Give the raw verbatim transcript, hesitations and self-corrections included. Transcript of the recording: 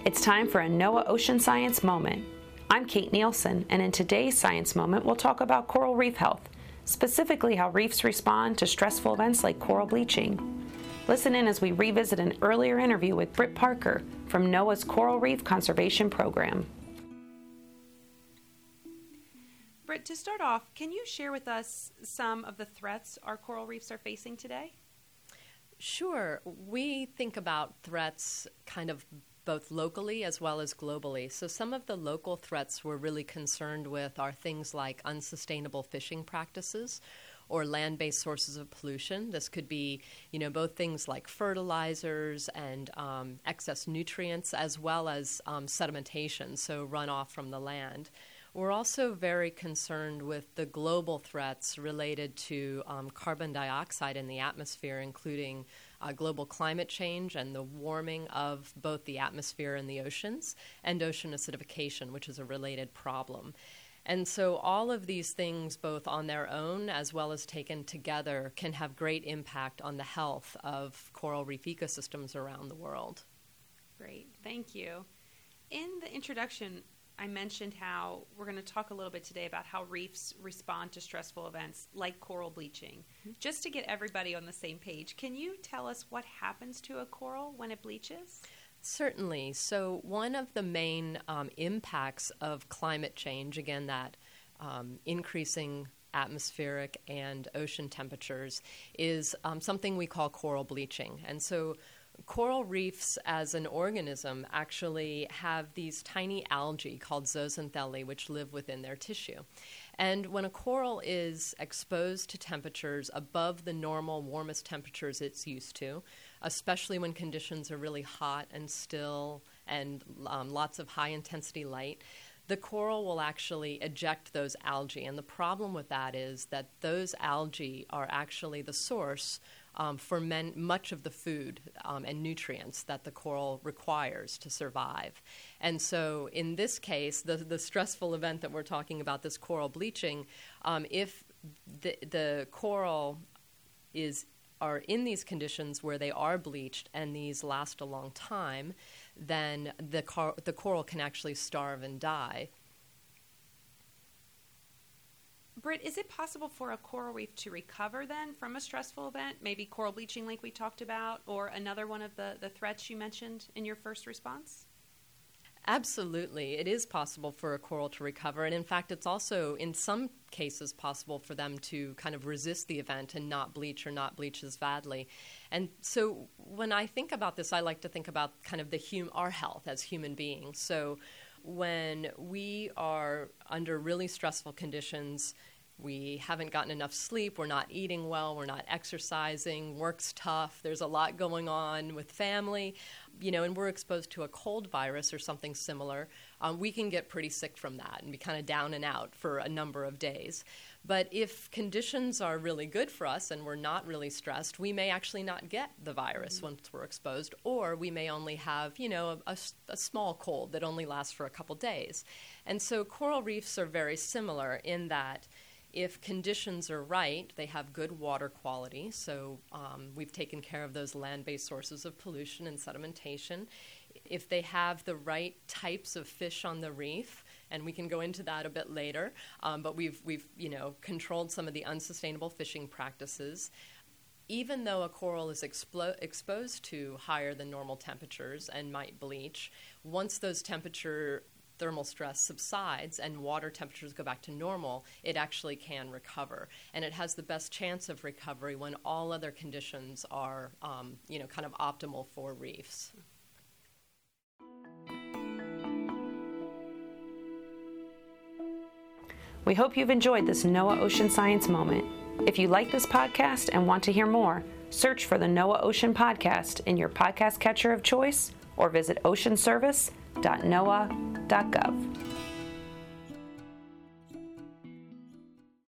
It's time for a NOAA Ocean Science Moment. I'm Kate Nielsen, and in today's Science Moment, we'll talk about coral reef health, specifically how reefs respond to stressful events like coral bleaching. Listen in as we revisit an earlier interview with Britt Parker from NOAA's Coral Reef Conservation Program. Britt, to start off, can you share with us some of the threats our coral reefs are facing today? Sure. We think about threats kind of both locally as well as globally. So some of the local threats we're really concerned with are things like unsustainable fishing practices or land-based sources of pollution. This could be, you know, both things like fertilizers and um, excess nutrients, as well as um, sedimentation, so runoff from the land. We're also very concerned with the global threats related to um, carbon dioxide in the atmosphere, including uh, global climate change and the warming of both the atmosphere and the oceans, and ocean acidification, which is a related problem. And so all of these things, both on their own as well as taken together, can have great impact on the health of coral reef ecosystems around the world. Great, thank you. In the introduction, I mentioned how we're going to talk a little bit today about how reefs respond to stressful events like coral bleaching. Mm-hmm. Just to get everybody on the same page, can you tell us what happens to a coral when it bleaches? Certainly. So one of the main um, impacts of climate change, again, that um, increasing atmospheric and ocean temperatures, is um, something we call coral bleaching. And so coral reefs as an organism actually have these tiny algae called zooxanthellae which live within their tissue. And when a coral is exposed to temperatures above the normal warmest temperatures it's used to, especially when conditions are really hot and still and um, lots of high-intensity light, the coral will actually eject those algae. And the problem with that is that those algae are actually the source Um, for men, much of the food um, and nutrients that the coral requires to survive. And so in this case, the, the stressful event that we're talking about, this coral bleaching, um, if the, the coral is are in these conditions where they are bleached and these last a long time, then the, cor- the coral can actually starve and die. Britt, is it possible for a coral reef to recover then from a stressful event, maybe coral bleaching like we talked about, or another one of the, the threats you mentioned in your first response? Absolutely. It is possible for a coral to recover. And in fact, it's also, in some cases, possible for them to kind of resist the event and not bleach or not bleach as badly. And so when I think about this, I like to think about kind of the hum- our health as human beings. So when we are under really stressful conditions, we haven't gotten enough sleep, we're not eating well, we're not exercising, work's tough, there's a lot going on with family, you know, and we're exposed to a cold virus or something similar, um, we can get pretty sick from that and be kind of down and out for a number of days. But if conditions are really good for us and we're not really stressed, we may actually not get the virus mm-hmm. once we're exposed, or we may only have, you know, a, a, a small cold that only lasts for a couple days. And so coral reefs are very similar in that if conditions are right, they have good water quality, so um, we've taken care of those land-based sources of pollution and sedimentation. If they have the right types of fish on the reef, and we can go into that a bit later, um, but we've, we've you know, controlled some of the unsustainable fishing practices. Even though a coral is explo- exposed to higher than normal temperatures and might bleach, once those temperature thermal stress subsides and water temperatures go back to normal, it actually can recover. And it has the best chance of recovery when all other conditions are, um, you know, kind of optimal for reefs. We hope you've enjoyed this NOAA Ocean Science Moment. If you like this podcast and want to hear more, search for the NOAA Ocean Podcast in your podcast catcher of choice or visit ocean service dot noaa dot gov.